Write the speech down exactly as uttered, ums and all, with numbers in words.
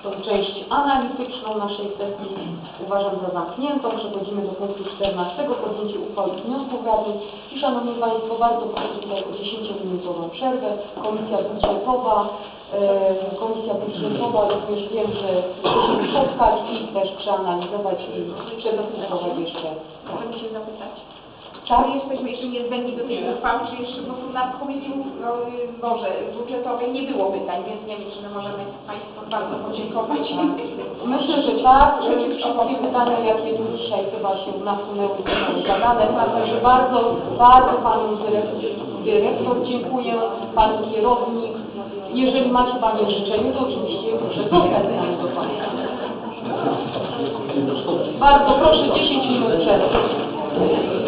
tą część analityczną naszej sesji uważam za zamkniętą. Przechodzimy do punktu czternastego. Podjęcie uchwały i wniosków radnych. I Szanowni Państwo, bardzo proszę tutaj o dziesięciominutową przerwę. Komisja budżetowa, e, komisja budżetowa również wiem, że chce się spotkać i też przeanalizować i przedyskutować jeszcze. Możemy się zapytać. Tak? Czy jesteśmy jeszcze niezbędni do tej uchwały, czy jeszcze po prostu na komisji no, może budżetowej nie było pytań, więc nie wiem, czy my możemy Państwu bardzo podziękować. Myślę, że tak. Wszystkie pytania, jakie tu dzisiaj chyba się nasunęły, zostały zadane. Także bardzo, bardzo Panu dyrektor, dyrektor dziękuję, Panu kierownik. Jeżeli macie Panie życzenie, to oczywiście proszę zostać z nami do Państwa. Bardzo proszę, dziesięć minut przerwy.